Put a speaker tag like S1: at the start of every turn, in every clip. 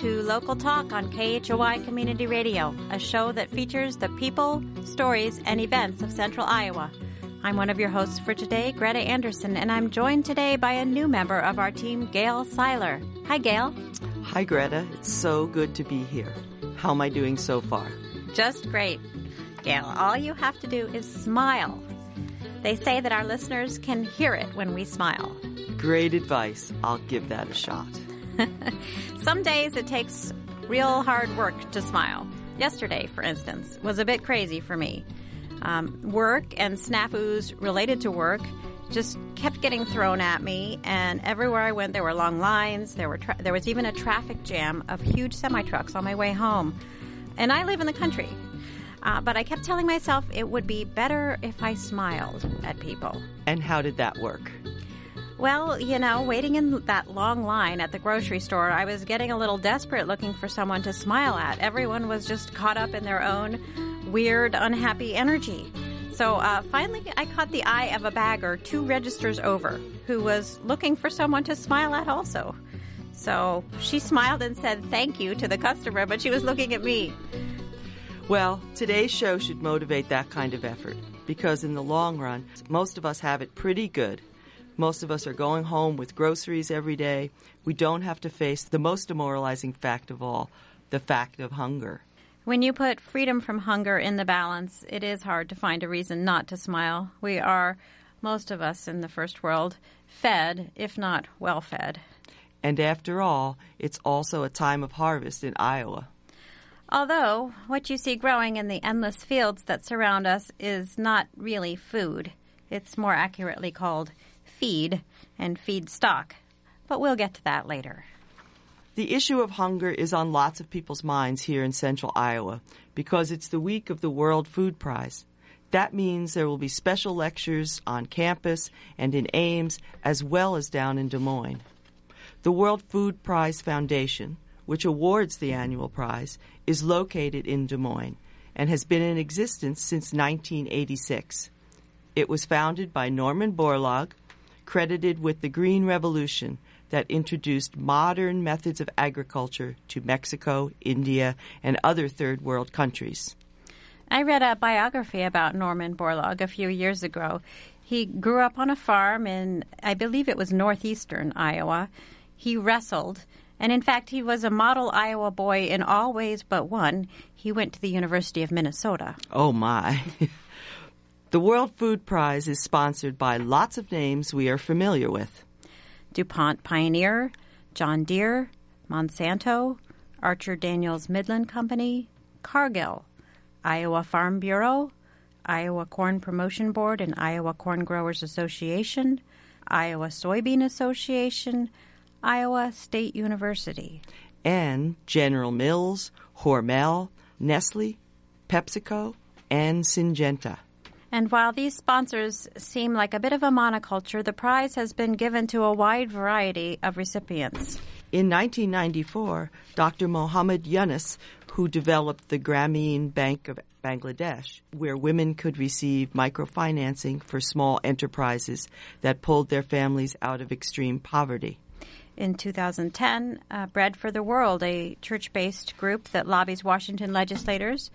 S1: to Local Talk on KHOI Community Radio, a show that features the people, stories, and events of Central Iowa. I'm one of your hosts for today, Greta Anderson, and I'm joined today by a new member of our team, Gail Seiler. Hi, Gail.
S2: Hi, Greta. It's so good to be here. How am I doing so far?
S1: Just great. Gail, all you have to do is smile. They say that our listeners can hear it when we smile.
S2: Great advice. I'll give that a shot.
S1: Some days it takes real hard work to smile. Yesterday, for instance, was a bit crazy for me. Work and snafus related to work just kept getting thrown at me, and everywhere I went there were long lines. There was even a traffic jam of huge semi-trucks on my way home. And I live in the country. But I kept telling myself it would be better if I smiled at people.
S2: And how did that work?
S1: Well, you know, waiting in that long line at the grocery store, I was getting a little desperate looking for someone to smile at. Everyone was just caught up in their own weird, unhappy energy. So finally, I caught the eye of a bagger 2 registers over who was looking for someone to smile at also. So she smiled and said thank you to the customer, but she was looking at me.
S2: Well, today's show should motivate that kind of effort, because in the long run, most of us have it pretty good. Most of us are going home with groceries every day. We don't have to face the most demoralizing fact of all, the fact of hunger.
S1: When you put freedom from hunger in the balance, it is hard to find a reason not to smile. We are, most of us in the first world, fed, if not well-fed.
S2: And after all, it's also a time of harvest in Iowa.
S1: Although, what you see growing in the endless fields that surround us is not really food. It's more accurately called feed and feedstock. But we'll get to that later.
S2: The issue of hunger is on lots of people's minds here in central Iowa because it's the week of the World Food Prize. That means there will be special lectures on campus and in Ames as well as down in Des Moines. The World Food Prize Foundation, which awards the annual prize, is located in Des Moines and has been in existence since 1986. It was founded by Norman Borlaug, credited with the Green Revolution that introduced modern methods of agriculture to Mexico, India, and other third world countries.
S1: I read a biography about Norman Borlaug a few years ago. He grew up on a farm in, I believe it was northeastern Iowa. He wrestled, and in fact he was a model Iowa boy in all ways but one. He went to the University of Minnesota.
S2: Oh my. The World Food Prize is sponsored by lots of names we are familiar with.
S1: DuPont Pioneer, John Deere, Monsanto, Archer Daniels Midland Company, Cargill, Iowa Farm Bureau, Iowa Corn Promotion Board and Iowa Corn Growers Association, Iowa Soybean Association, Iowa State University.
S2: And General Mills, Hormel, Nestle, PepsiCo, and Syngenta.
S1: And while these sponsors seem like a bit of a monoculture, the prize has been given to a wide variety of recipients.
S2: In 1994, Dr. Mohammed Yunus, who developed the Grameen Bank of Bangladesh, where women could receive microfinancing for small enterprises that pulled their families out of extreme poverty.
S1: In 2010, Bread for the World, a church-based group that lobbies Washington legislators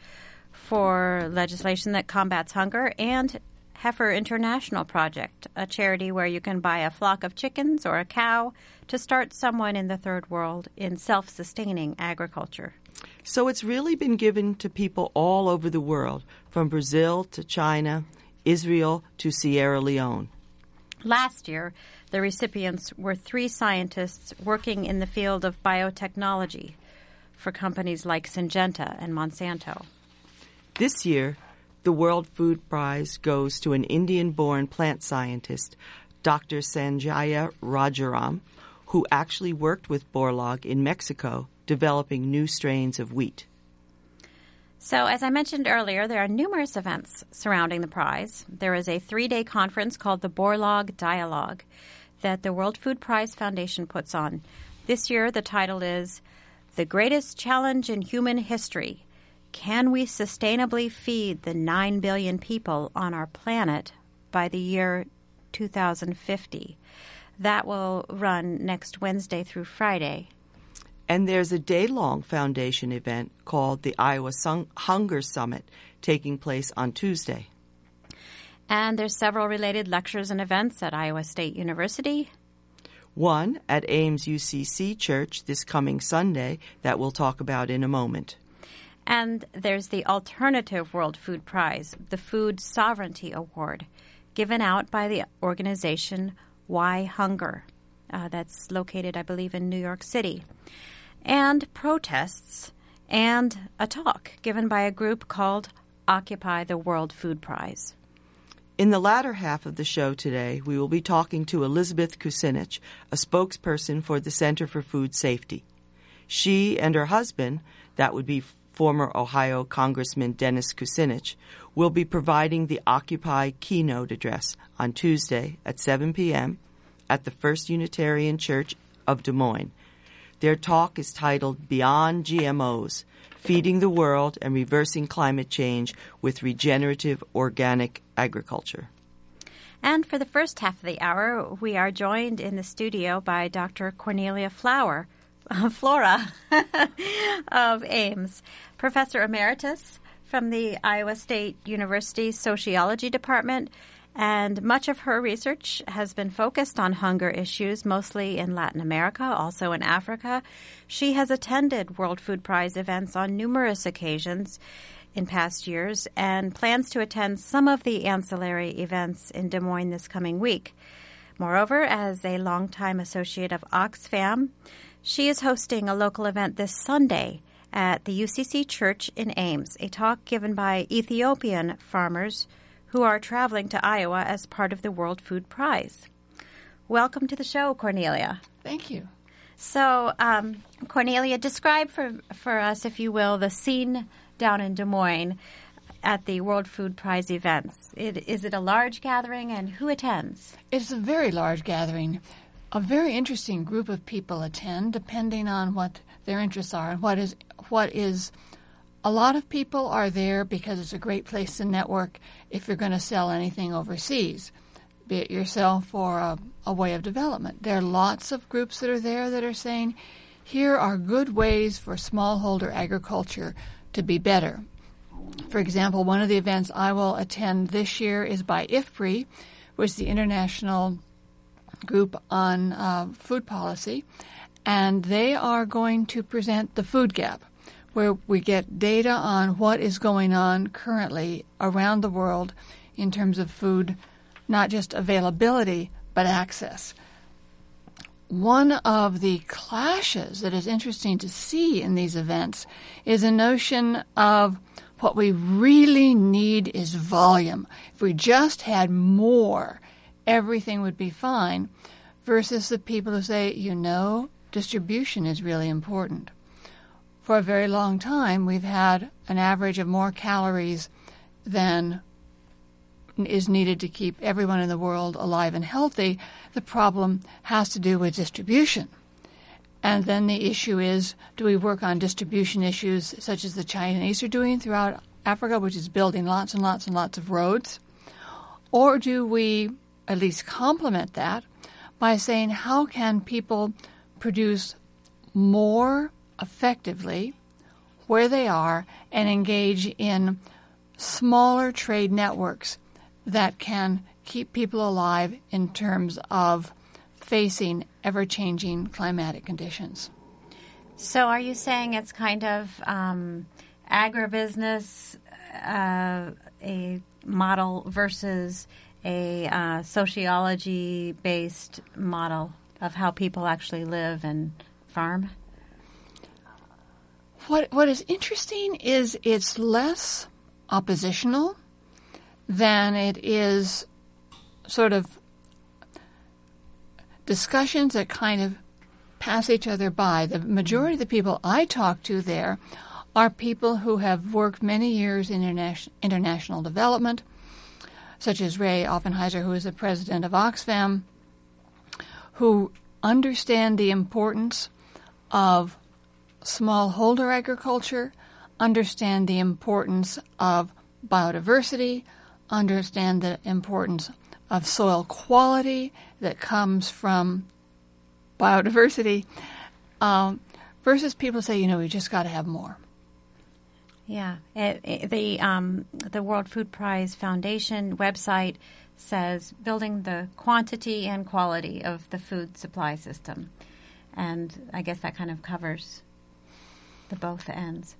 S1: for legislation that combats hunger, and Heifer International Project, a charity where you can buy a flock of chickens or a cow to start someone in the third world in self-sustaining agriculture.
S2: So it's really been given to people all over the world, from Brazil to China, Israel to Sierra Leone.
S1: Last year, the recipients were 3 scientists working in the field of biotechnology for companies like Syngenta and Monsanto.
S2: This year, the World Food Prize goes to an Indian-born plant scientist, Dr. Sanjaya Rajaram, who actually worked with Borlaug in Mexico developing new strains of wheat.
S1: So, as I mentioned earlier, there are numerous events surrounding the prize. There is a 3-day conference called the Borlaug Dialogue that the World Food Prize Foundation puts on. This year, the title is The Greatest Challenge in Human History. Can we sustainably feed the 9 billion people on our planet by the year 2050? That will run next Wednesday through Friday.
S2: And there's a day-long foundation event called the Iowa Hunger Summit taking place on Tuesday.
S1: And there's several related lectures and events at Iowa State University.
S2: One at Ames UCC Church this coming Sunday that we'll talk about in a moment.
S1: And there's the Alternative World Food Prize, the Food Sovereignty Award, given out by the organization Why Hunger. That's located, I believe, in New York City. And protests and a talk given by a group called Occupy the World Food Prize.
S2: In the latter half of the show today, we will be talking to Elizabeth Kucinich, a spokesperson for the Center for Food Safety. She and her husband, that would be former Ohio Congressman Dennis Kucinich, will be providing the Occupy keynote address on Tuesday at 7 p.m. at the First Unitarian Church of Des Moines. Their talk is titled Beyond GMOs, Feeding the World and Reversing Climate Change with Regenerative Organic Agriculture.
S1: And for the first half of the hour, we are joined in the studio by Dr. Cornelia Flora of Ames, Professor Emeritus from the Iowa State University Sociology Department, and much of her research has been focused on hunger issues, mostly in Latin America, also in Africa. She has attended World Food Prize events on numerous occasions in past years and plans to attend some of the ancillary events in Des Moines this coming week. Moreover, as a longtime associate of Oxfam, she is hosting a local event this Sunday at the UCC Church in Ames, a talk given by Ethiopian farmers who are traveling to Iowa as part of the World Food Prize. Welcome to the show, Cornelia.
S3: Thank you.
S1: So, Cornelia, describe for us, if you will, the scene down in Des Moines at the World Food Prize events. Is it a large gathering, and who attends?
S3: It's a very large gathering. A very interesting group of people attend, depending on what their interests are. And what is a lot of people are there because it's a great place to network if you're going to sell anything overseas, be it yourself or a way of development. There are lots of groups that are there that are saying, here are good ways for smallholder agriculture to be better. For example, one of the events I will attend this year is by IFPRI, which is the International Group on Food Policy, and they are going to present the food gap, where we get data on what is going on currently around the world in terms of food, not just availability, but access. One of the clashes that is interesting to see in these events is a notion of what we really need is volume. If we just had more, everything would be fine, versus the people who say, distribution is really important. For a very long time, we've had an average of more calories than is needed to keep everyone in the world alive and healthy. The problem has to do with distribution. And then the issue is, do we work on distribution issues such as the Chinese are doing throughout Africa, which is building lots and lots and lots of roads? Or do we at least complement that by saying, how can people produce more effectively where they are and engage in smaller trade networks that can keep people alive in terms of facing ever-changing climatic conditions?
S1: So are you saying it's kind of agribusiness, a model versus a sociology-based model of how people actually live and farm?
S3: What is interesting is it's less oppositional than it is sort of discussions that kind of pass each other by. The majority of the people I talk to there are people who have worked many years in international development, such as Ray Offenheiser, who is the president of Oxfam, who understand the importance of smallholder agriculture, understand the importance of biodiversity, understand the importance of soil quality that comes from biodiversity, versus people say, we just got to have more.
S1: Yeah. The World Food Prize Foundation website says building the quantity and quality of the food supply system. And I guess that kind of covers the both ends.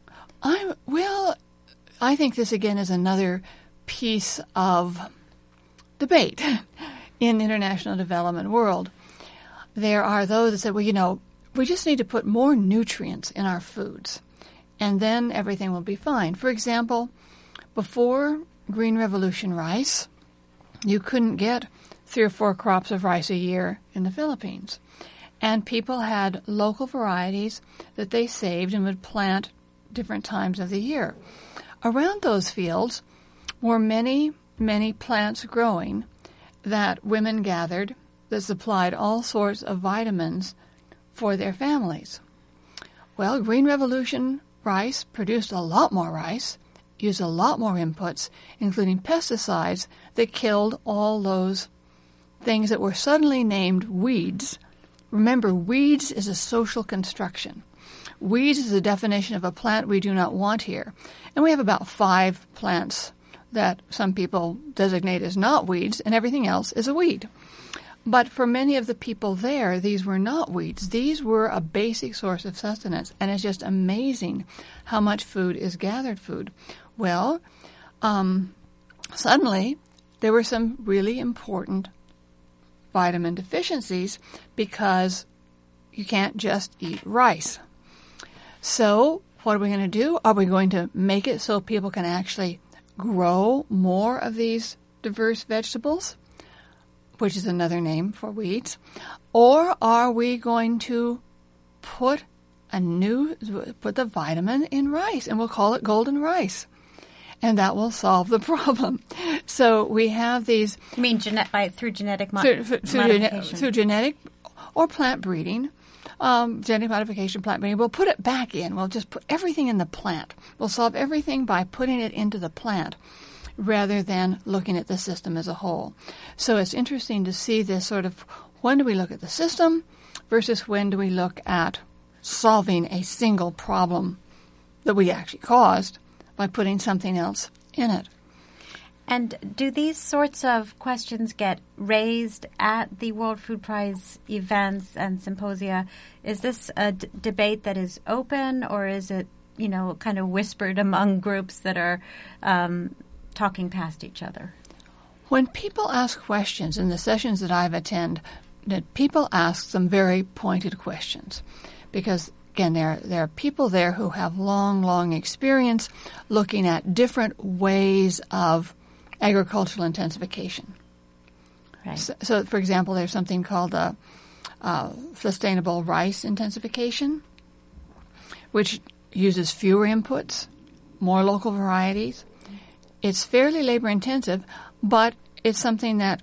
S3: I think this, again, is another piece of debate in international development world. There are those that say, we just need to put more nutrients in our foods, and then everything will be fine. For example, before Green Revolution rice, you couldn't get 3 or 4 crops of rice a year in the Philippines. And people had local varieties that they saved and would plant different times of the year. Around those fields were many, many plants growing that women gathered that supplied all sorts of vitamins for their families. Well, Green Revolution rice produced a lot more rice, used a lot more inputs, including pesticides that killed all those things that were suddenly named weeds. Remember, weeds is a social construction. Weeds is a definition of a plant we do not want here. And we have about 5 plants that some people designate as not weeds, and everything else is a weed. But for many of the people there, these were not weeds. These were a basic source of sustenance, and it's just amazing how much food is gathered food. Well, suddenly there were some really important vitamin deficiencies because you can't just eat rice. So what are we going to do? Are we going to make it so people can actually grow more of these diverse vegetables, which is another name for weeds? Or are we going to put the vitamin in rice, and we'll call it golden rice? And that will solve the problem. So we have these...
S1: You mean through genetic modification?
S3: Through genetic or plant breeding. Genetic modification, plant breeding. We'll put it back in. We'll just put everything in the plant. We'll solve everything by putting it into the plant rather than looking at the system as a whole. So it's interesting to see this sort of, when do we look at the system versus when do we look at solving a single problem that we actually caused by putting something else in it.
S1: And do these sorts of questions get raised at the World Food Prize events and symposia? Is this a debate that is open, or is it, kind of whispered among groups that are talking past each other?
S3: When people ask questions in the sessions that I've attended, people ask some very pointed questions because, again, there are people there who have long experience looking at different ways of agricultural intensification.
S1: Right.
S3: So, for example, there's something called sustainable rice intensification, which uses fewer inputs, more local varieties. It's fairly labor-intensive, but it's something that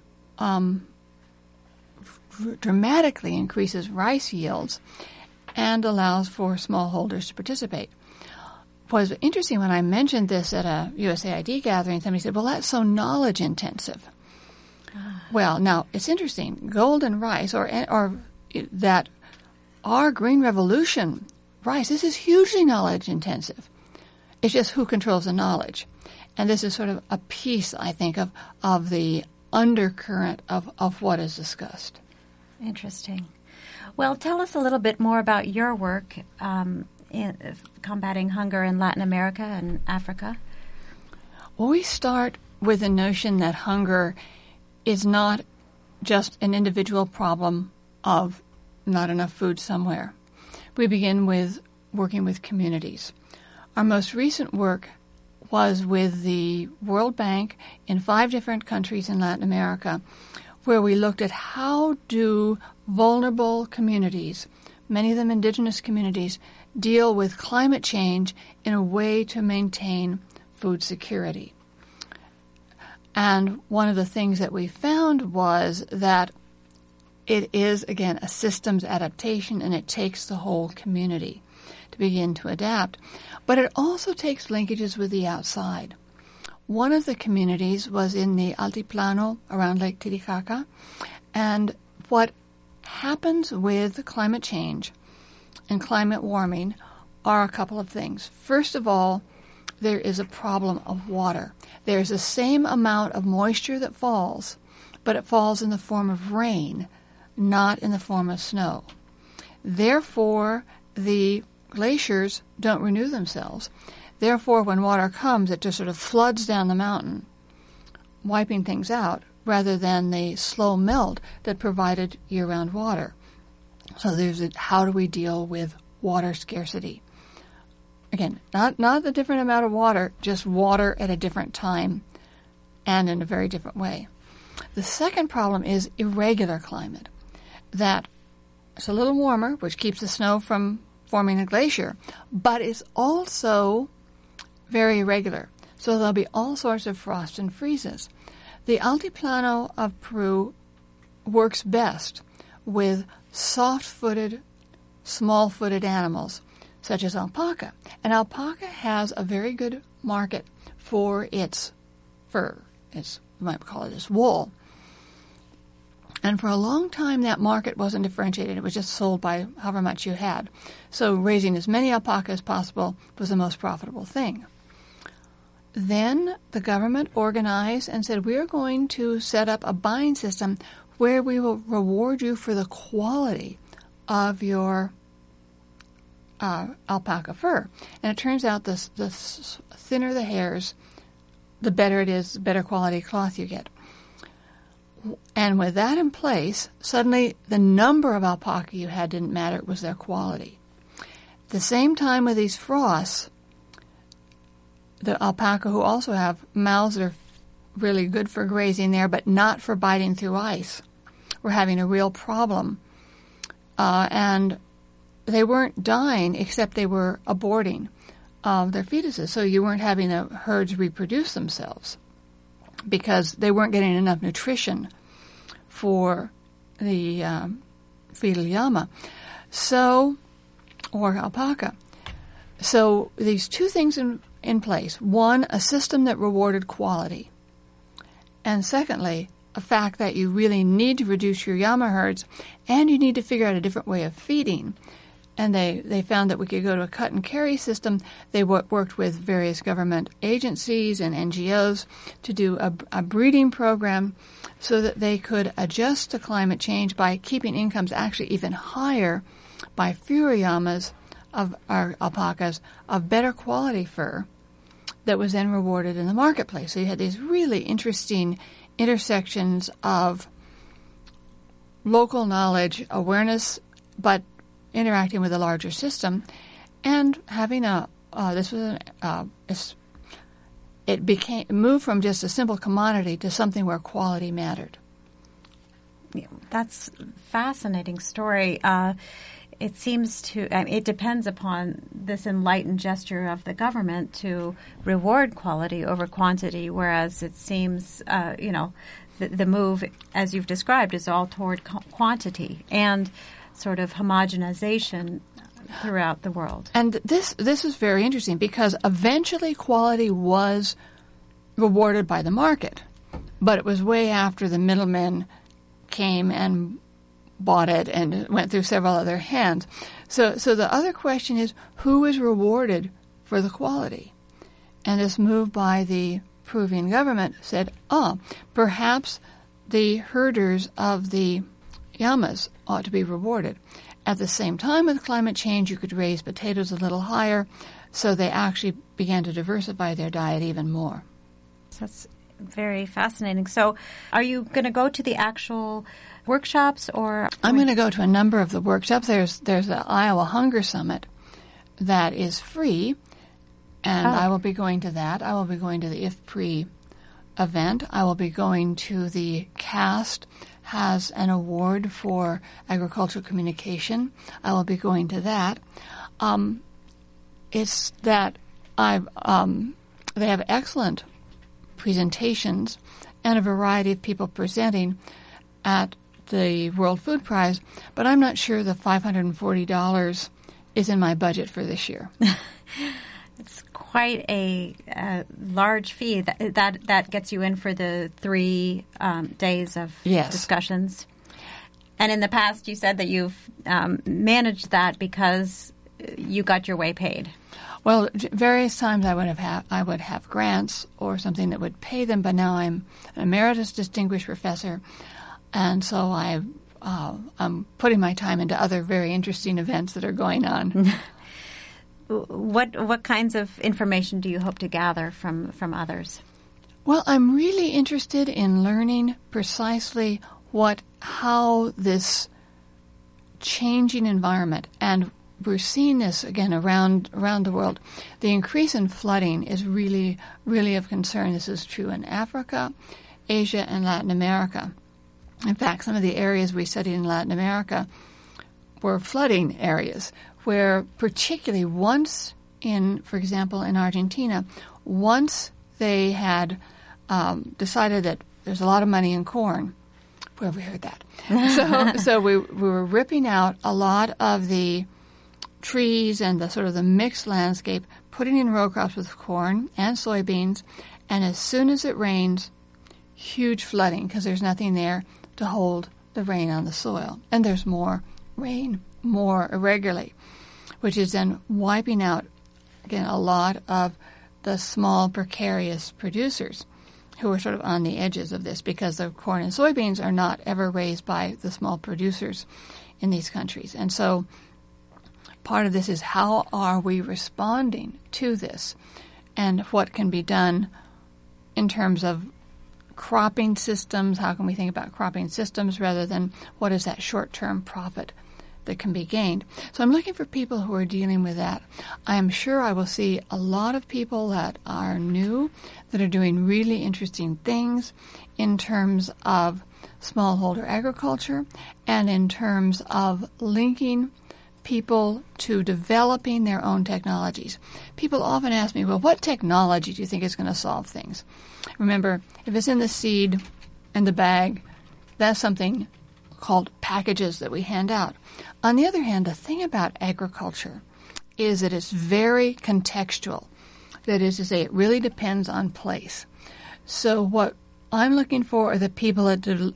S3: dramatically increases rice yields and allows for smallholders to participate. What was interesting when I mentioned this at a USAID gathering, somebody said, well, that's so knowledge intensive. Well, now, it's interesting. Golden rice, or that our Green Revolution rice, this is hugely knowledge intensive. It's just who controls the knowledge. And this is sort of a piece, I think, of the undercurrent of what is discussed.
S1: Interesting. Well, tell us a little bit more about your work in combating hunger in Latin America and Africa.
S3: Well, we start with the notion that hunger is not just an individual problem of not enough food somewhere. We begin with working with communities. Our most recent work was with the World Bank in 5 different countries in Latin America, where we looked at how do vulnerable communities, many of them indigenous communities, deal with climate change in a way to maintain food security. And one of the things that we found was that it is, again, a systems adaptation, and it takes the whole community to begin to adapt. But it also takes linkages with the outside. One of the communities was in the Altiplano around Lake Titicaca, and what happens with climate change in climate warming are a couple of things. First of all, there is a problem of water. There's the same amount of moisture that falls, but it falls in the form of rain, not in the form of snow. Therefore, the glaciers don't renew themselves. Therefore, when water comes, it just sort of floods down the mountain, wiping things out, rather than the slow melt that provided year-round water. So there's how do we deal with water scarcity? Again, not the different amount of water, just water at a different time and in a very different way. The second problem is irregular climate. That it's a little warmer, which keeps the snow from forming a glacier, but it's also very irregular. So there'll be all sorts of frost and freezes. The Altiplano of Peru works best with soft-footed, small-footed animals, such as alpaca. And alpaca has a very good market for its fur. You might call it its wool. And for a long time, that market wasn't differentiated. It was just sold by however much you had. So raising as many alpaca as possible was the most profitable thing. Then the government organized and said, we're going to set up a buying system where we will reward you for the quality of your alpaca fur. And it turns out the thinner the hairs, the better it is, the better quality cloth you get. And with that in place, suddenly the number of alpaca you had didn't matter, it was their quality. At the same time with these frosts, the alpaca who also have mouths that are really good for grazing there, but not for biting through ice, were having a real problem. And they weren't dying, except they were aborting their fetuses. So you weren't having the herds reproduce themselves because they weren't getting enough nutrition for the fetal llama, or alpaca. So these two things in place. One, a system that rewarded quality. And secondly, a fact that you really need to reduce your llama herds, and you need to figure out a different way of feeding. And they found that we could go to a cut and carry system. They worked with various government agencies and NGOs to do a breeding program so that they could adjust to climate change by keeping incomes actually even higher by fewer llamas of our alpacas of better quality fur that was then rewarded in the marketplace. So you had these really interesting intersections of local knowledge, awareness, but interacting with a larger system, and having it moved from just a simple commodity to something where quality mattered.
S1: Yeah, that's a fascinating story. It seems it depends upon this enlightened gesture of the government to reward quality over quantity, whereas it seems, the move, as you've described, is all toward quantity and sort of homogenization throughout the world.
S3: And this is very interesting because eventually quality was rewarded by the market, but it was way after the middlemen came and bought it and went through several other hands. So the other question is, who is rewarded for the quality? And this move by the Peruvian government said, perhaps the herders of the llamas ought to be rewarded. At the same time with climate change, you could raise potatoes a little higher, so they actually began to diversify their diet even more.
S1: That's very fascinating. So are you going to go to the actual workshops, or?
S3: I'm going to go to a number of the workshops. There's the Iowa Hunger Summit that is free, and I will be going to that. I will be going to the IFPRI event. I will be going to the CAST has an award for agricultural communication. I will be going to that. It's that they have excellent presentations and a variety of people presenting at the World Food Prize, but I'm not sure the $540 is in my budget for this year.
S1: It's quite a large fee. That gets you in for the 3 days of discussions. And in the past, you said that you've managed that because you got your way paid.
S3: Well, various times I would have grants or something that would pay them, but now I'm an emeritus distinguished professor, and so I'm putting my time into other very interesting events that are going on.
S1: What kinds of information do you hope to gather from others?
S3: Well, I'm really interested in learning precisely how this changing environment, and we're seeing this again around the world. The increase in flooding is really, really of concern. This is true in Africa, Asia, and Latin America. In fact, some of the areas we studied in Latin America were flooding areas where particularly once for example, in Argentina, once they had decided that there's a lot of money in corn. Where have we heard that? So we were ripping out a lot of the trees and the sort of the mixed landscape, putting in row crops with corn and soybeans, and as soon as it rains, huge flooding because there's nothing there to hold the rain on the soil. And there's more rain, more irregularly, which is then wiping out, again, a lot of the small precarious producers who are sort of on the edges of this because the corn and soybeans are not ever raised by the small producers in these countries. And so part of this is how are we responding to this and what can be done in terms of cropping systems. How can we think about cropping systems rather than what is that short-term profit that can be gained? So I'm looking for people who are dealing with that. I am sure I will see a lot of people that are new, that are doing really interesting things in terms of smallholder agriculture and in terms of linking people to developing their own technologies. People often ask me, well, what technology do you think is going to solve things? Remember, if it's in the seed and the bag, that's something called packages that we hand out. On the other hand, the thing about agriculture is that it's very contextual. That is to say, it really depends on place. So what I'm looking for are the people that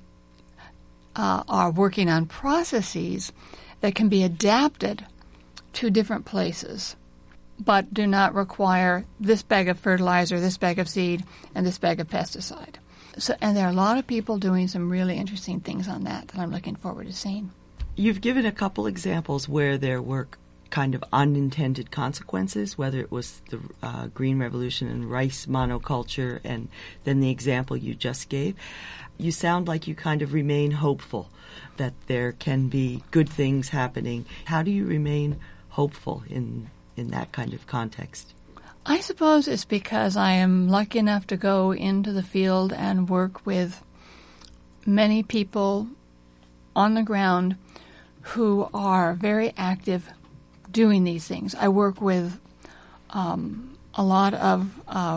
S3: are working on processes that can be adapted to different places, but do not require this bag of fertilizer, this bag of seed, and this bag of pesticide. So, and there are a lot of people doing some really interesting things on that I'm looking forward to seeing.
S2: You've given a couple examples where there were kind of unintended consequences, whether it was the Green Revolution and rice monoculture, and then the example you just gave. You sound like you kind of remain hopeful that there can be good things happening. How do you remain hopeful in that kind of context?
S3: I suppose it's because I am lucky enough to go into the field and work with many people on the ground who are very active doing these things. I work with a lot of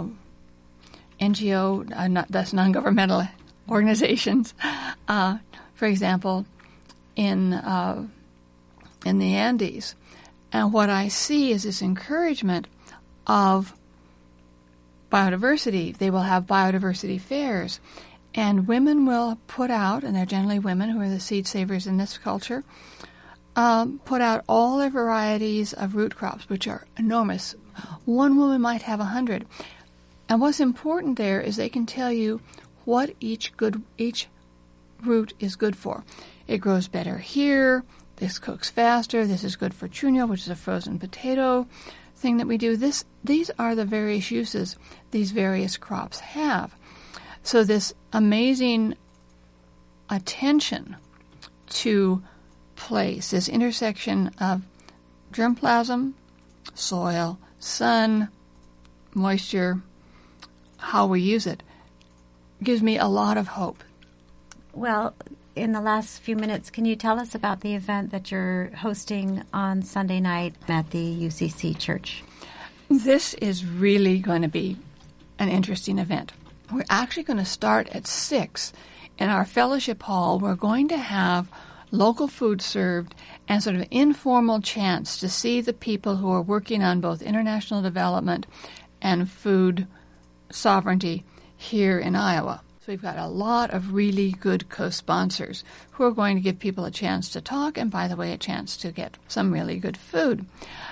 S3: NGO, that's non-governmental organizations, for example, in the Andes. And what I see is this encouragement of biodiversity. They will have biodiversity fairs, and women will put out, and they're generally women who are the seed savers in this culture, put out all their varieties of root crops, which are enormous. One woman might have 100. And what's important there is they can tell you what each root is good for. It grows better here. This cooks faster. This is good for chuño, which is a frozen potato thing that we do. These are the various uses these various crops have. So this amazing attention to place, this intersection of germplasm, soil, sun, moisture, how we use it, gives me a lot of hope.
S1: Well, in the last few minutes, can you tell us about the event that you're hosting on Sunday night at the UCC Church?
S3: This is really going to be an interesting event. We're actually going to start at 6 in our fellowship hall. We're going to have local food served and sort of informal chance to see the people who are working on both international development and food sovereignty here in Iowa. So we've got a lot of really good co-sponsors who are going to give people a chance to talk and, by the way, a chance to get some really good food.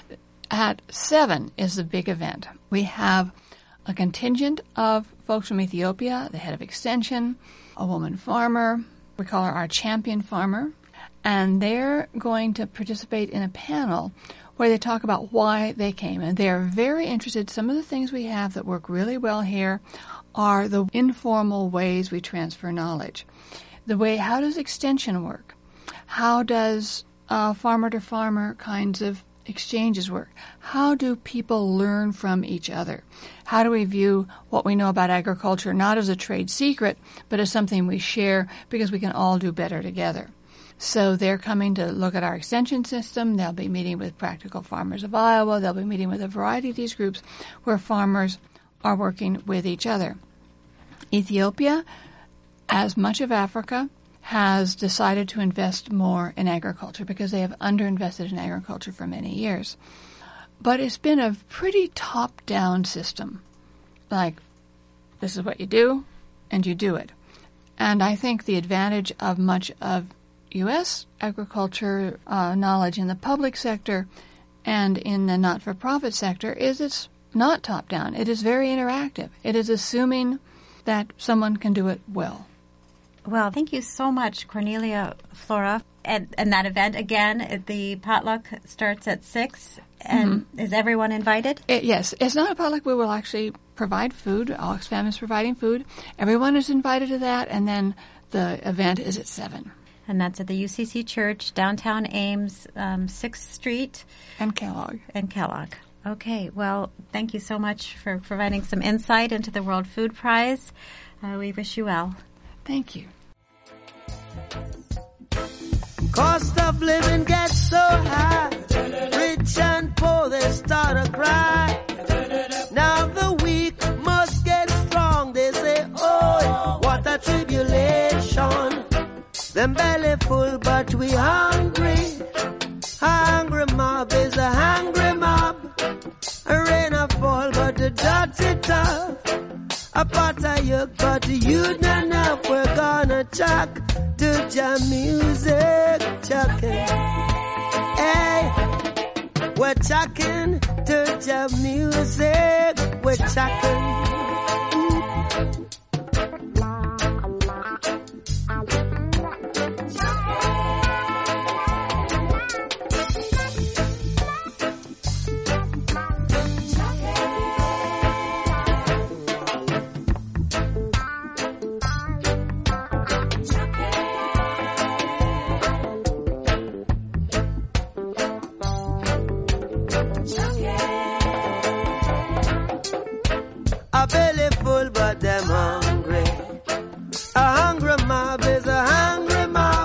S3: At 7 is the big event. We have a contingent of folks from Ethiopia, the head of Extension, a woman farmer. We call her our champion farmer. And they're going to participate in a panel where they talk about why they came. And they're very interested. Some of the things we have that work really well here are the informal ways we transfer knowledge. How does Extension work? How does farmer-to-farmer kinds of exchanges work? How do people learn from each other? How do we view what we know about agriculture not as a trade secret, but as something we share because we can all do better together? So they're coming to look at our extension system. They'll be meeting with Practical Farmers of Iowa. They'll be meeting with a variety of these groups where farmers are working with each other. Ethiopia, as much of Africa, has decided to invest more in agriculture because they have underinvested in agriculture for many years. But it's been a pretty top-down system. Like, this is what you do, and you do it. And I think the advantage of much of U.S. agriculture knowledge in the public sector and in the not-for-profit sector is it's not top-down. It is very interactive. It is assuming that someone can do it well.
S1: Well, thank you so much, Cornelia Flora. And that event, again, the potluck starts at 6. And is everyone invited?
S3: Yes. It's not a potluck. We will actually provide food. Oxfam is providing food. Everyone is invited to that. And then the event is at 7.
S1: And that's at the UCC Church, downtown Ames, 6th Street.
S3: And Kellogg.
S1: Okay, well, thank you so much for providing some insight into the World Food Prize. We wish you well.
S3: Thank you.
S4: Cost of living gets so high, rich and poor, they start to cry. Now the weak must get strong, they say, oh, what a tribulation. Them belly full, but we hungry. Hungry mob is a hungry mob. A rain a fall, but the dirty tough. A pot of yolk, but you not enough. We're gonna chuck to jam music, chucking. Hey, we're chucking to jam music. We're chucking. A belly full, but them hungry. A hungry mob is a hungry mob.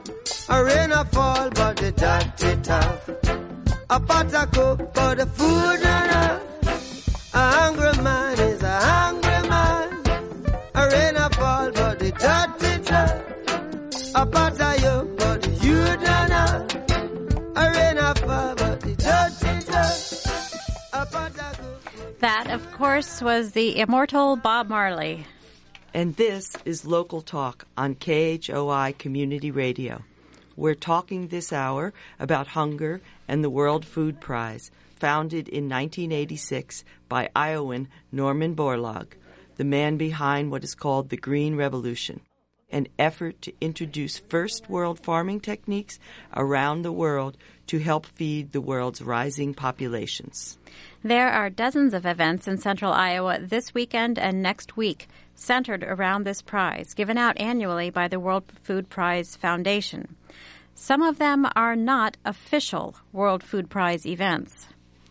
S4: A rain a fall, but the dirty tough. A pot a cook, but the food not enough. A hungry man is a hungry man. A rain a fall, but the dirty tough. A pot a yolk, but the youth not enough. A rain a fall, but the dirty tough. A pot a cook.
S1: That, of course, was the immortal Bob Marley.
S2: And this is Local Talk on KHOI Community Radio. We're talking this hour about hunger and the World Food Prize, founded in 1986 by Iowan Norman Borlaug, the man behind what is called the Green Revolution, an effort to introduce first world farming techniques around the world to help feed the world's rising populations.
S1: There are dozens of events in central Iowa this weekend and next week centered around this prize, given out annually by the World Food Prize Foundation. Some of them are not official World Food Prize events.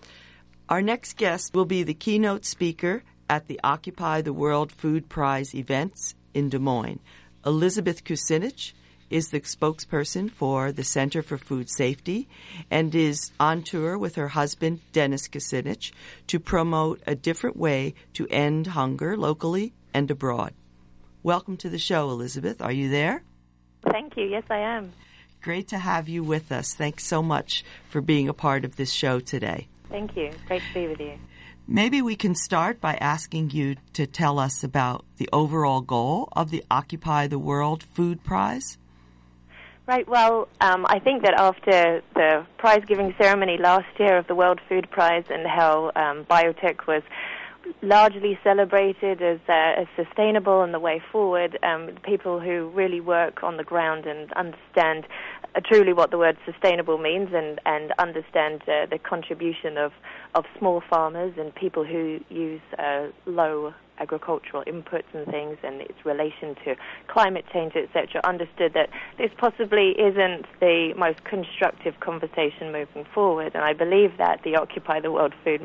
S2: Our next guest will be the keynote speaker at the Occupy the World Food Prize events in Des Moines. Elizabeth Kucinich is the spokesperson for the Center for Food Safety and is on tour with her husband, Dennis Kucinich, to promote a different way to end hunger locally and abroad. Welcome to the show, Elizabeth. Are you there?
S5: Thank you. Yes, I am.
S2: Great to have you with us. Thanks so much for being a part of this show today.
S5: Thank you. Great to be with you.
S2: Maybe we can start by asking you to tell us about the overall goal of the Occupy the World Food Prize.
S5: Right, well, I think that after the prize-giving ceremony last year of the World Food Prize and how biotech was largely celebrated as sustainable and the way forward, people who really work on the ground and understand truly what the word sustainable means and understand the contribution of small farmers and people who use low agricultural inputs and things and its relation to climate change, etc., understood that this possibly isn't the most constructive conversation moving forward. And I believe that the Occupy the World Food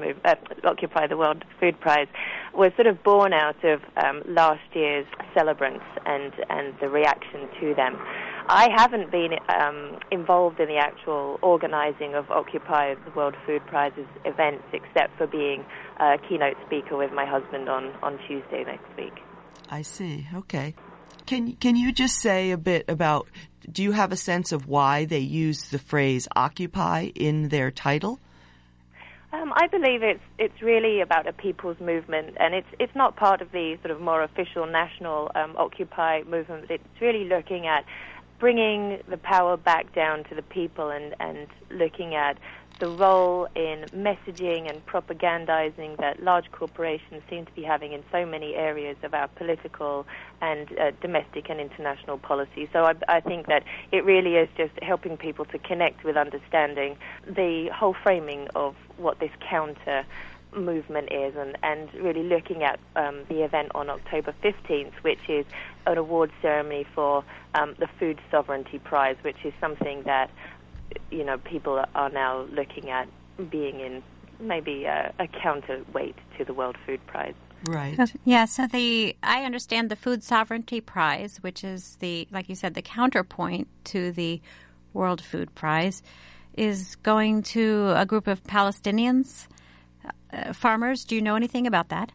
S5: Prize was sort of born out of last year's celebrants and the reaction to them. I haven't been involved in the actual organizing of Occupy the World Food Prize's events, except for being a keynote speaker with my husband on Tuesday next week.
S2: I see. Okay. Can you just say a bit about, do you have a sense of why they use the phrase Occupy in their title?
S5: I believe it's really about a people's movement, and it's not part of the sort of more official national Occupy movement. It's really looking at bringing the power back down to the people and looking at the role in messaging and propagandizing that large corporations seem to be having in so many areas of our political and domestic and international policy. So I think that it really is just helping people to connect with understanding the whole framing of what this counter movement is, and really looking at the event on October 15th, which is an award ceremony for the Food Sovereignty Prize, which is something that people are now looking at being in maybe a counterweight to the World Food Prize.
S2: Right.
S1: Yeah, so I understand the Food Sovereignty Prize, which is like you said, the counterpoint to the World Food Prize, is going to a group of Palestinians, farmers. Do you know anything about that?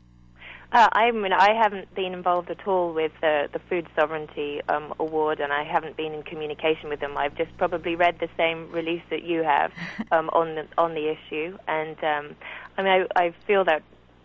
S5: I haven't been involved at all with the Food Sovereignty Award, and I haven't been in communication with them. I've just probably read the same release that you have on the issue, and I feel that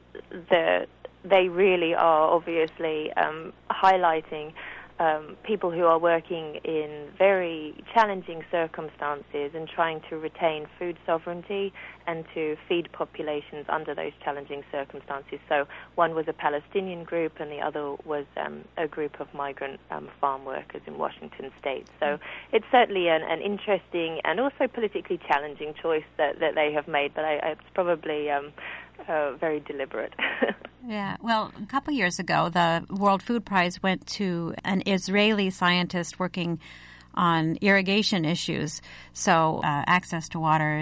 S5: they really are obviously highlighting people who are working in very challenging circumstances and trying to retain food sovereignty and to feed populations under those challenging circumstances. So one was a Palestinian group and the other was a group of migrant farm workers in Washington state. So it's certainly an interesting and also politically challenging choice that they have made, but it's probably very deliberate.
S1: Yeah, well, a couple years ago, the World Food Prize went to an Israeli scientist working on irrigation issues. So access to water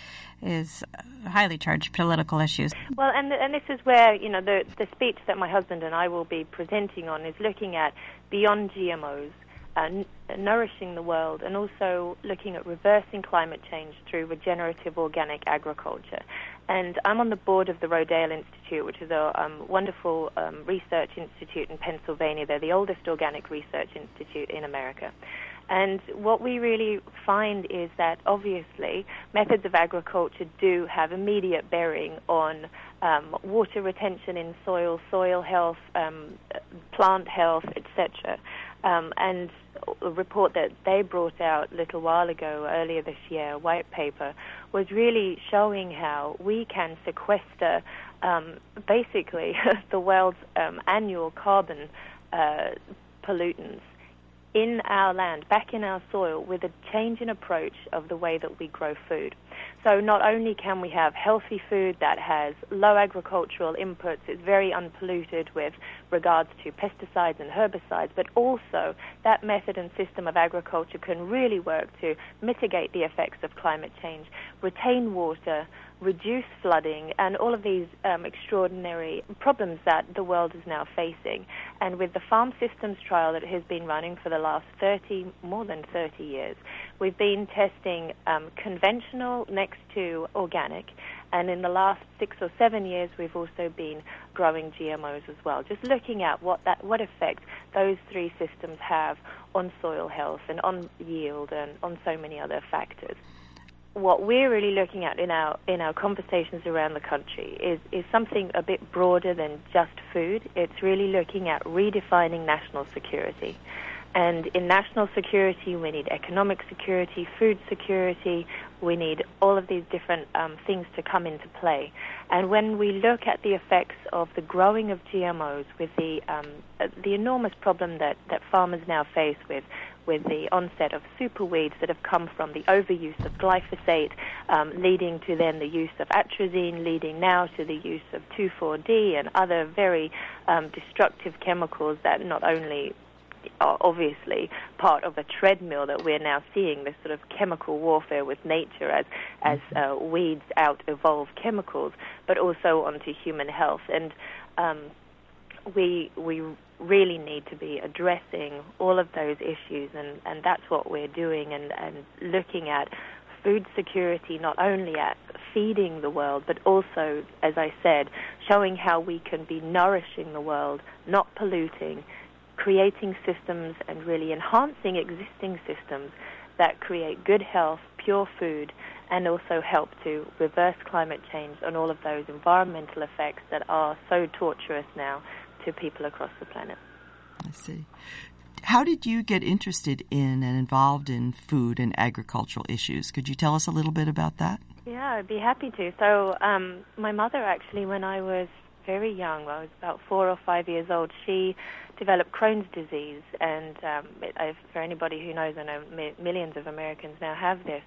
S1: is highly charged political issues.
S5: Well, and this is where, the speech that my husband and I will be presenting on is looking at beyond GMOs, nourishing the world, and also looking at reversing climate change through regenerative organic agriculture. And I'm on the board of the Rodale Institute, which is a wonderful research institute in Pennsylvania. They're the oldest organic research institute in America. And what we really find is that, obviously, methods of agriculture do have immediate bearing on water retention in soil health, plant health, etc. And a report that they brought out a little while ago, earlier this year, a white paper, was really showing how we can sequester basically the world's annual carbon pollutants in our land, back in our soil, with a change in approach of the way that we grow food. So not only can we have healthy food that has low agricultural inputs, it's very unpolluted with regards to pesticides and herbicides, but also that method and system of agriculture can really work to mitigate the effects of climate change, retain water, reduce flooding, and all of these extraordinary problems that the world is now facing. And with the farm systems trial that has been running for the last more than 30 years, we've been testing conventional next to organic, and in the last 6 or 7 years we've also been growing GMOs as well, just looking at what effect those three systems have on soil health and on yield and on so many other factors. what we're really looking at in our conversations around the country is something a bit broader than just food. It's really looking at redefining national security. And in national security, we need economic security, food security. We need all of these different things to come into play. And when we look at the effects of the growing of GMOs, with the enormous problem that farmers now face with the onset of superweeds that have come from the overuse of glyphosate, leading to then the use of atrazine, leading now to the use of 2,4-D and other very destructive chemicals that not only are obviously part of a treadmill that we're now seeing, this sort of chemical warfare with nature as weeds out-evolve chemicals, but also onto human health. And we really need to be addressing all of those issues, and that's what we're doing, and looking at food security, not only at feeding the world, but also, as I said, showing how we can be nourishing the world, not polluting, creating systems and really enhancing existing systems that create good health, pure food, and also help to reverse climate change and all of those environmental effects that are so torturous now to people across the planet.
S2: I see. How did you get interested in and involved in food and agricultural issues? Could you tell us a little bit about that?
S5: Yeah, I'd be happy to. So my mother, actually, when I was very young, I was about 4 or 5 years old, she developed Crohn's disease, and for anybody who knows, I know millions of Americans now have this,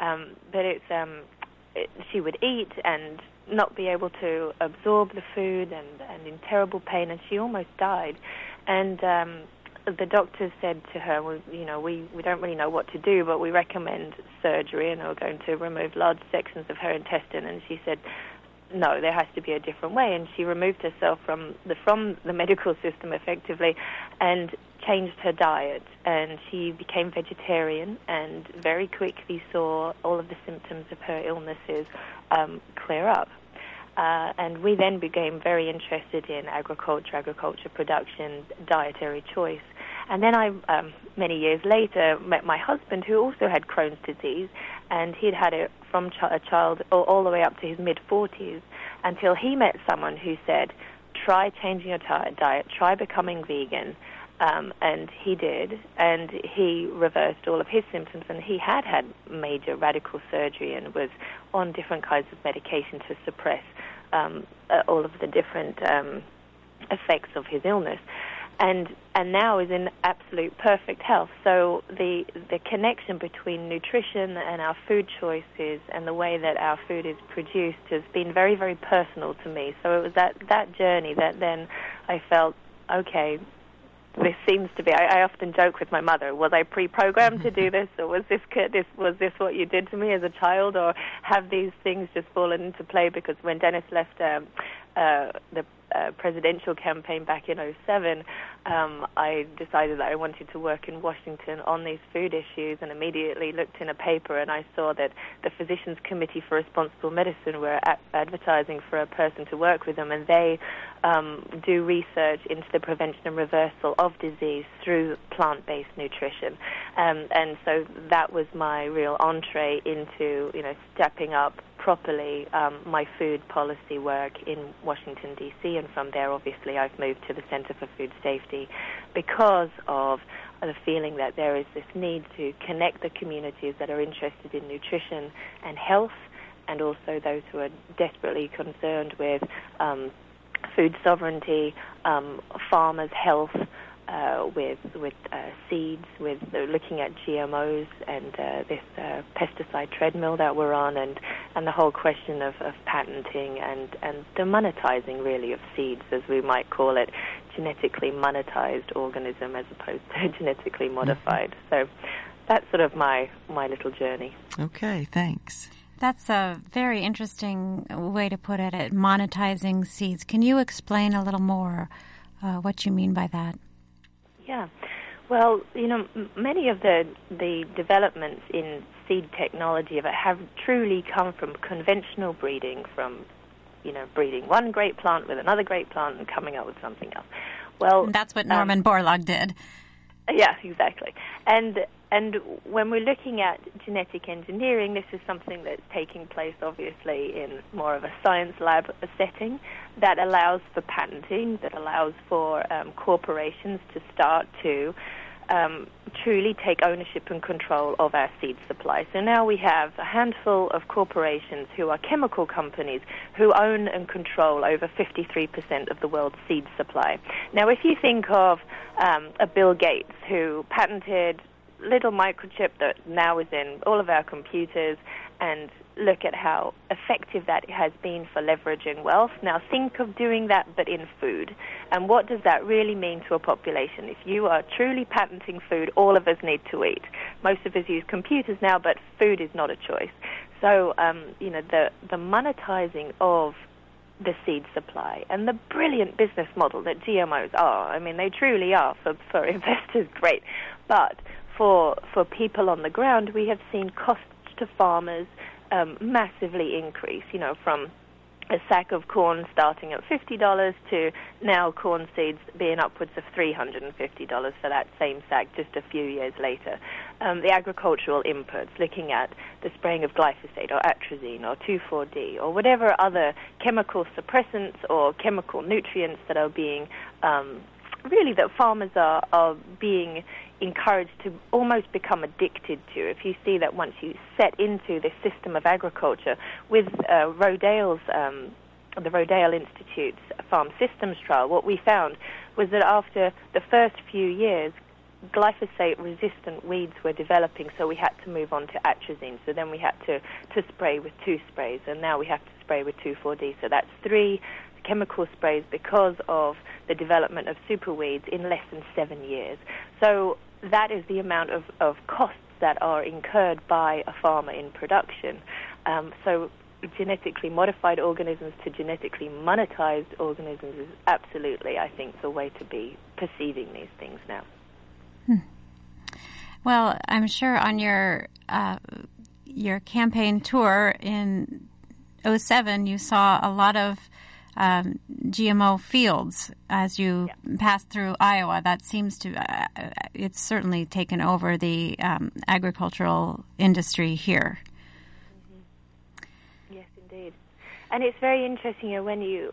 S5: but she would eat and not be able to absorb the food, and in terrible pain, and she almost died. And the doctors said to her, well, we don't really know what to do, but we recommend surgery, and we're going to remove large sections of her intestine. And she said, no, there has to be a different way. And she removed herself from the medical system effectively and changed her diet, and she became vegetarian, and very quickly saw all of the symptoms of her illnesses clear up. And we then became very interested in agriculture production, dietary choice. And then I, many years later, met my husband, who also had Crohn's disease, and he'd had it from a child all the way up to his mid-40s, until he met someone who said, try changing your diet, try becoming vegan. And he did, and he reversed all of his symptoms, and he had major radical surgery and was on different kinds of medication to suppress all of the different effects of his illness. And now is in absolute perfect health. So the connection between nutrition and our food choices and the way that our food is produced has been very, very personal to me. So it was that journey that then I felt, okay, this seems to be. I often joke with my mother: was I pre-programmed to do this, or was this what you did to me as a child, or have these things just fallen into play? Because when Dennis left the presidential campaign back in 2007, I decided that I wanted to work in Washington on these food issues, and immediately looked in a paper, and I saw that the Physicians Committee for Responsible Medicine were advertising for a person to work with them, and they do research into the prevention and reversal of disease through plant-based nutrition. And so that was my real entree into, stepping up properly my food policy work in Washington, D.C., and from there, obviously, I've moved to the Center for Food Safety because of the feeling that there is this need to connect the communities that are interested in nutrition and health, and also those who are desperately concerned with food sovereignty, farmers' health, with seeds, with looking at GMOs and this pesticide treadmill that we're on, and the whole question of patenting and the monetizing, really, of seeds, as we might call it, genetically monetized organism as opposed to genetically modified. So that's sort of my little journey.
S2: Okay, thanks.
S1: That's a very interesting way to put it, monetizing seeds. Can you explain a little more what you mean by that?
S5: Yeah. Well, many of the developments in seed technology have truly come from conventional breeding, from, breeding one great plant with another great plant and coming up with something else. Well,
S1: and that's what Norman Borlaug did.
S5: Yeah, exactly. And when we're looking at genetic engineering, this is something that's taking place obviously in more of a science lab setting that allows for patenting, that allows for corporations to start to truly take ownership and control of our seed supply. So now we have a handful of corporations who are chemical companies who own and control over 53% of the world's seed supply. Now, if you think of a Bill Gates who patented little microchip that now is in all of our computers, and look at how effective that has been for leveraging wealth. Now think of doing that but in food. And what does that really mean to a population? If you are truly patenting food, all of us need to eat. Most of us use computers now, but food is not a choice. So, the monetizing of the seed supply and the brilliant business model that GMOs are, I mean, they truly are for investors great. But for people on the ground, we have seen costs to farmers massively increase, from a sack of corn starting at $50 to now corn seeds being upwards of $350 for that same sack just a few years later. The agricultural inputs, looking at the spraying of glyphosate or atrazine or 2,4-D or whatever other chemical suppressants or chemical nutrients that are being really that farmers are being encouraged to almost become addicted to. If you see that once you set into this system of agriculture with Rodale's, the Rodale Institute's Farm Systems trial, what we found was that after the first few years, glyphosate-resistant weeds were developing, so we had to move on to atrazine. So then we had to spray with 2 sprays, and now we have to spray with 2,4-D. So that's 3 chemical sprays because of the development of superweeds in less than 7 years. So that is the amount of costs that are incurred by a farmer in production. So genetically modified organisms to genetically monetized organisms is absolutely, I think, the way to be perceiving these things now.
S1: Well, I'm sure on your campaign tour in 2007, you saw a lot of GMO fields as you passed through Iowa. That seems to, it's certainly taken over the agricultural industry here.
S5: Mm-hmm. Yes, indeed. And it's very interesting when you,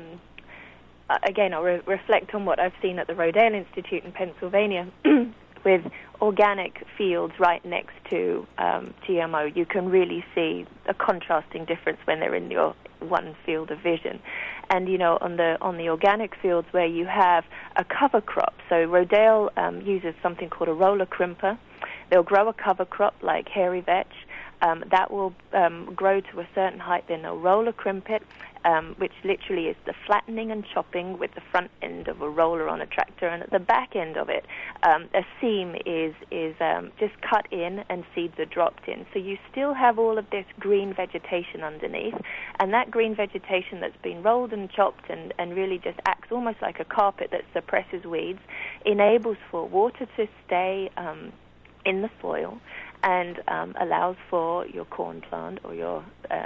S5: again, I'll reflect on what I've seen at the Rodale Institute in Pennsylvania with organic fields right next to GMO. You can really see a contrasting difference when they're in your one field of vision. And on the organic fields where you have a cover crop, so Rodale uses something called a roller crimper. They'll grow a cover crop like hairy vetch. That will grow to a certain height, then they'll roller crimp it, which literally is the flattening and chopping with the front end of a roller on a tractor, and at the back end of it, a seam is just cut in and seeds are dropped in. So you still have all of this green vegetation underneath, and that green vegetation that's been rolled and chopped and really just acts almost like a carpet that suppresses weeds, enables for water to stay in the soil, and allows for your corn plant or your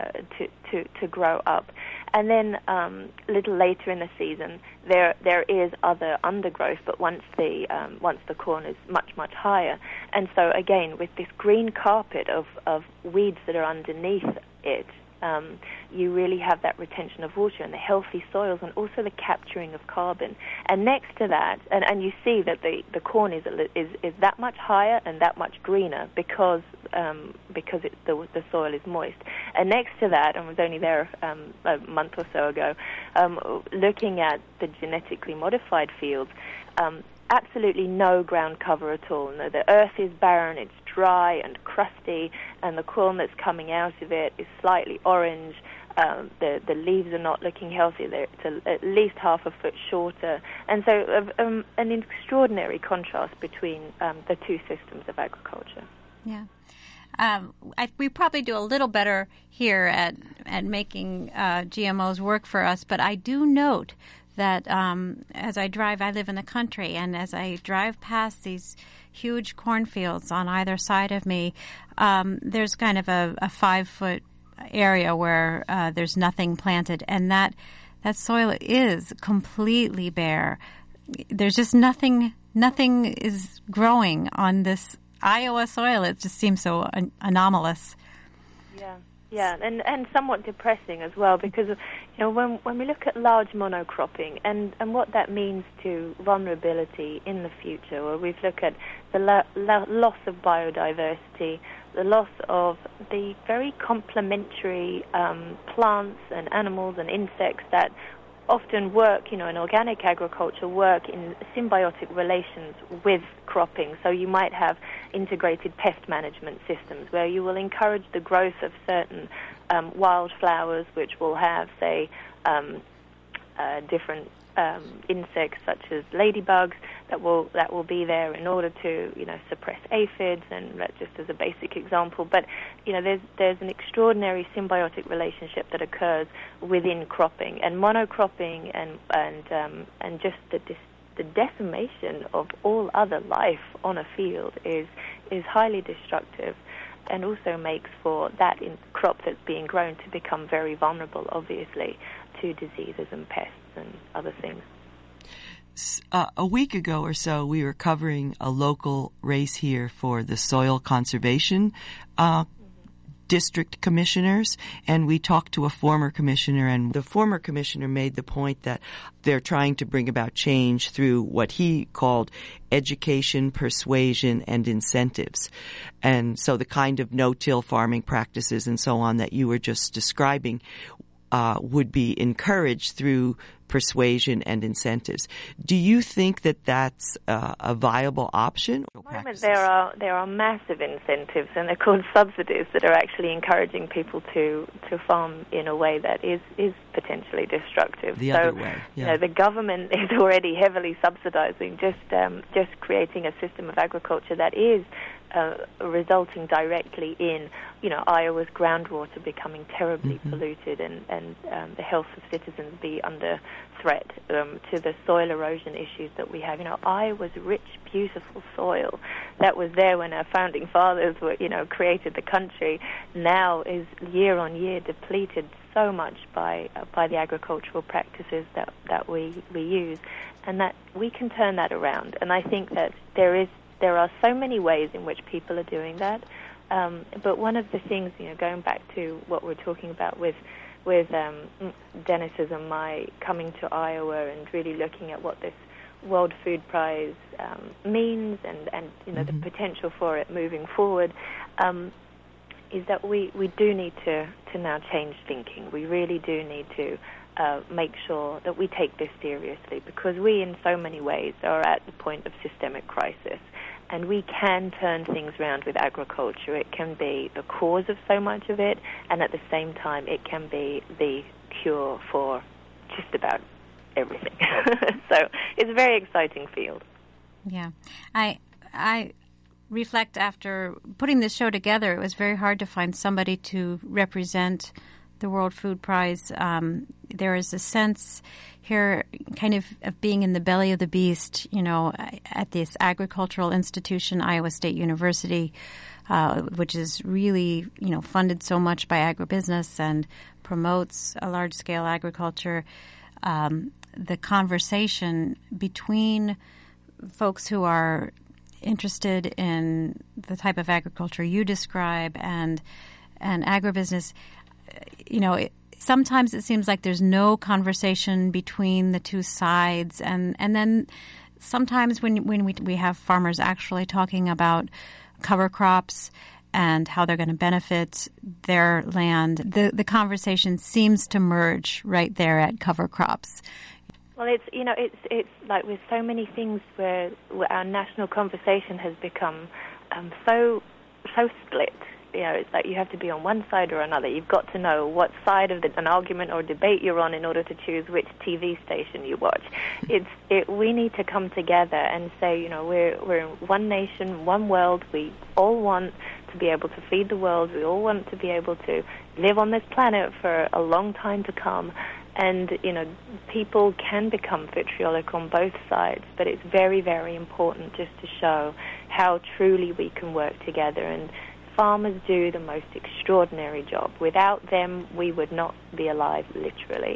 S5: to grow up. And then a little later in the season, there is other undergrowth, but once the corn is much higher, and so again with this green carpet of weeds that are underneath it, you really have that retention of water and the healthy soils, and also the capturing of carbon. And next to that, and you see that the corn is that much higher and that much greener because the soil is moist. And next to that, and I was only there a month or so ago, looking at the genetically modified fields, absolutely no ground cover at all. No, the earth is barren, it's dry and crusty, and the corn that's coming out of it is slightly orange. The leaves are not looking healthy. It's at least half a foot shorter. And so an extraordinary contrast between the two systems of agriculture.
S1: Yeah. We probably do a little better here at making GMOs work for us, but I do note that as I live in the country, and as I drive past these huge cornfields on either side of me, there's kind of a 5-foot area where there's nothing planted, and that soil is completely bare. There's just nothing is growing on this Iowa soil, it just seems so anomalous.
S5: Yeah, and somewhat depressing as well, because when we look at large monocropping and what that means to vulnerability in the future, or we look at the loss of biodiversity, the loss of the very complementary plants and animals and insects that often work, in organic agriculture, work in symbiotic relations with cropping. So you might have integrated pest management systems where you will encourage the growth of certain wildflowers, which will have, say, different insects such as ladybugs that will be there in order to suppress aphids, and that's just as a basic example. But there's an extraordinary symbiotic relationship that occurs within cropping, and monocropping and just the decimation of all other life on a field is highly destructive, and also makes for that crop that's being grown to become very vulnerable, obviously, to diseases and pests and other things.
S2: A week ago or so, we were covering a local race here for the soil conservation district commissioners, and we talked to a former commissioner, and the former commissioner made the point that they're trying to bring about change through what he called education, persuasion, and incentives. And so the kind of no-till farming practices and so on that you were just describing would be encouraged through persuasion and incentives. Do you think that that's a viable option?
S5: At the moment, there are massive incentives, and they're called subsidies, that are actually encouraging people to farm in a way that is potentially destructive.
S2: The other way, yeah.
S5: The government is already heavily subsidizing just creating a system of agriculture that is resulting directly in, Iowa's groundwater becoming terribly polluted, and the health of citizens be under threat, to the soil erosion issues that we have. Iowa's rich, beautiful soil that was there when our founding fathers were, created the country, now is year on year depleted so much by the agricultural practices that we use, and that we can turn that around. And I think that there are so many ways in which people are doing that. But one of the things, going back to what we're talking about with Dennis's and my coming to Iowa and really looking at what this World Food Prize means, and the potential for it moving forward, is that we do need to now change thinking. We really do need to make sure that we take this seriously, because we, in so many ways, are at the point of systemic crisis. And we can turn things around with agriculture. It can be the cause of so much of it, and at the same time, it can be the cure for just about everything. So it's a very exciting field.
S1: Yeah. I reflect, after putting this show together, it was very hard to find somebody to represent the World Food Prize. There is a sense here kind of being in the belly of the beast, at this agricultural institution, Iowa State University, which is really, funded so much by agribusiness and promotes a large-scale agriculture. The conversation between folks who are interested in the type of agriculture you describe and agribusiness, sometimes it seems like there's no conversation between the two sides, and then sometimes when we have farmers actually talking about cover crops and how they're going to benefit their land, the conversation seems to merge right there at cover crops.
S5: Well, it's like with so many things where our national conversation has become so split. It's like you have to be on one side or another. You've got to know what side of an argument or debate you're on in order to choose which TV station you watch. We need to come together and say, we're in one nation, one world. We all want to be able to feed the world. We all want to be able to live on this planet for a long time to come. And, people can become vitriolic on both sides, but it's very, very important just to show how truly we can work together. And farmers do the most extraordinary job. Without them, we would not be alive, literally.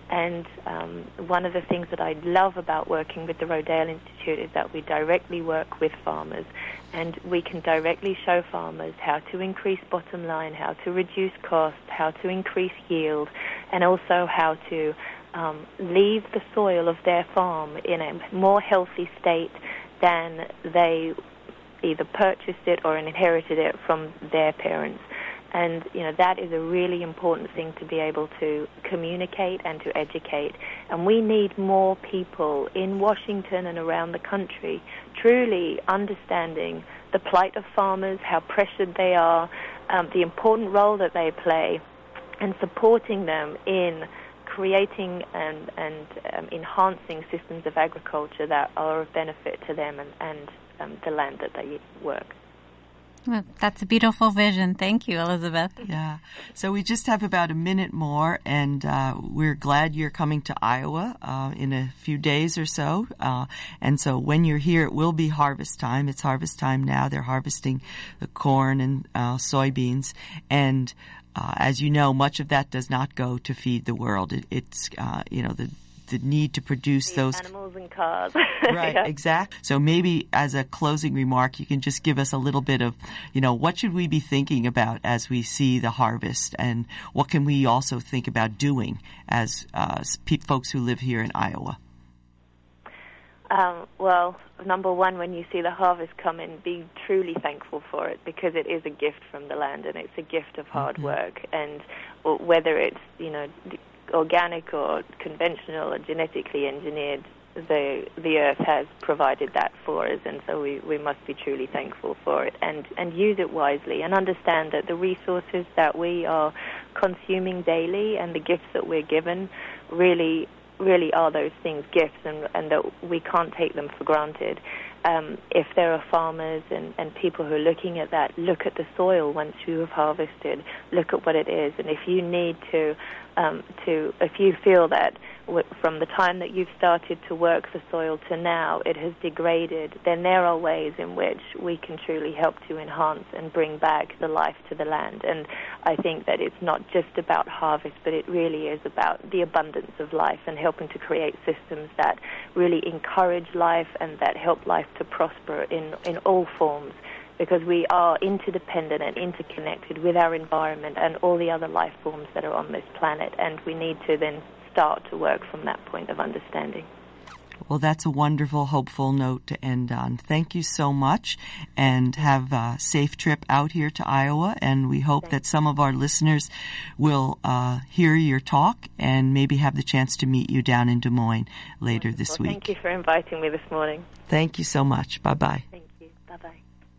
S5: And one of the things that I love about working with the Rodale Institute is that we directly work with farmers, and we can directly show farmers how to increase bottom line, how to reduce costs, how to increase yield, and also how to leave the soil of their farm in a more healthy state than they either purchased it or inherited it from their parents. And, that is a really important thing to be able to communicate and to educate. And we need more people in Washington and around the country truly understanding the plight of farmers, how pressured they are, the important role that they play, and supporting them in creating and enhancing systems of agriculture that are of benefit to them and the land that they work.
S1: Well, that's a beautiful vision. Thank you, Elizabeth.
S2: Yeah. So we just have about a minute more, and we're glad you're coming to Iowa in a few days or so. And so when you're here, it will be harvest time. It's harvest time now. They're harvesting the corn and soybeans. And as you know, much of that does not go to feed the world. It's the need to produce those
S5: animals and cars.
S2: Right, yeah. Exactly. So maybe as a closing remark, you can just give us a little bit of, what should we be thinking about as we see the harvest, and what can we also think about doing as folks who live here in Iowa?
S5: Well, number one, when you see the harvest come in, be truly thankful for it, because it is a gift from the land, and it's a gift of hard work. And whether it's, organic or conventional or genetically engineered, the earth has provided that for us, and so we must be truly thankful for it and use it wisely, and understand that the resources that we are consuming daily and the gifts that we're given really are those things, gifts, and that we can't take them for granted. If there are farmers and people who are looking at that, look at the soil once you have harvested, look at what it is, and if you need if you feel that from the time that you've started to work the soil to now it has degraded, then there are ways in which we can truly help to enhance and bring back the life to the land. And I think that it's not just about harvest, but it really is about the abundance of life and helping to create systems that really encourage life and that help life to prosper in all forms, because we are interdependent and interconnected with our environment and all the other life forms that are on this planet, and we need to then start to work from that point of understanding.
S2: Well, that's a wonderful, hopeful note to end on. Thank you so much, and have a safe trip out here to Iowa, and we hope that some of our listeners will hear your talk and maybe have the chance to meet you down in Des Moines later this week.
S5: Thank you for inviting me this morning.
S2: Thank you so much. Bye-bye.
S5: Thank you. Bye-bye.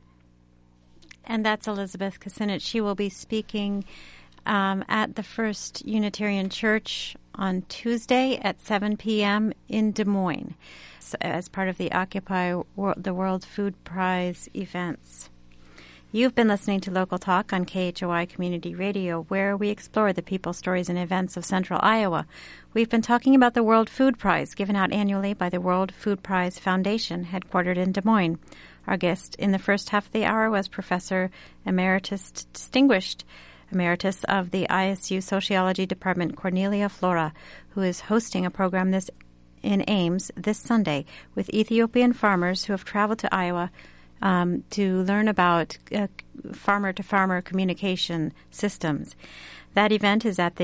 S1: And that's Elizabeth Kucinich. She will be speaking at the First Unitarian Church on Tuesday at 7 p.m. in Des Moines as part of the Occupy the World Food Prize events. You've been listening to Local Talk on KHOI Community Radio, where we explore the people, stories, and events of Central Iowa. We've been talking about the World Food Prize, given out annually by the World Food Prize Foundation, headquartered in Des Moines. Our guest in the first half of the hour was Professor Distinguished Emeritus of the ISU Sociology Department, Cornelia Flora, who is hosting a program in Ames this Sunday with Ethiopian farmers who have traveled to Iowa to learn about farmer-to-farmer communication systems. That event is at the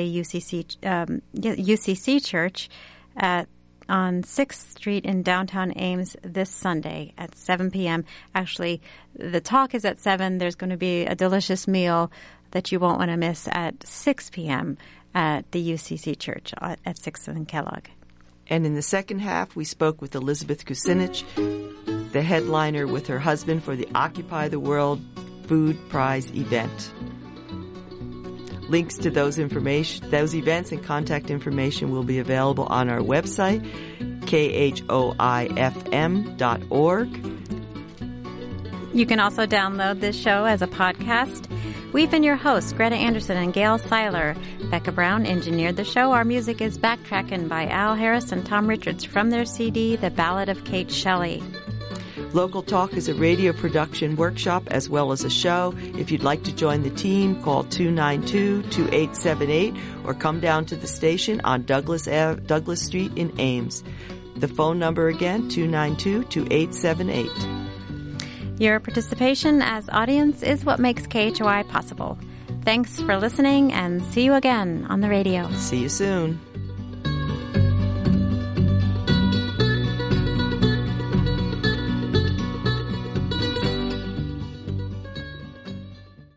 S1: UCC Church on 6th Street in downtown Ames this Sunday at 7 p.m. Actually, the talk is at 7. There's going to be a delicious meal that you won't want to miss at 6 p.m. at the UCC Church at 6th and Kellogg.
S2: And in the second half, we spoke with Elizabeth Kucinich, the headliner with her husband for the Occupy the World Food Prize event. Links to those events and contact information will be available on our website, khoifm.org.
S1: You can also download this show as a podcast. We've been your hosts, Greta Anderson and Gail Seiler. Becca Brown engineered the show. Our music is Backtrackin' by Al Harris and Tom Richards from their CD, The Ballad of Kate Shelley.
S2: Local Talk is a radio production workshop as well as a show. If you'd like to join the team, call 292-2878 or come down to the station on Douglas Street in Ames. The phone number again, 292-2878.
S1: Your participation as audience is what makes KHOI possible. Thanks for listening, and see you again on the radio.
S2: See you soon.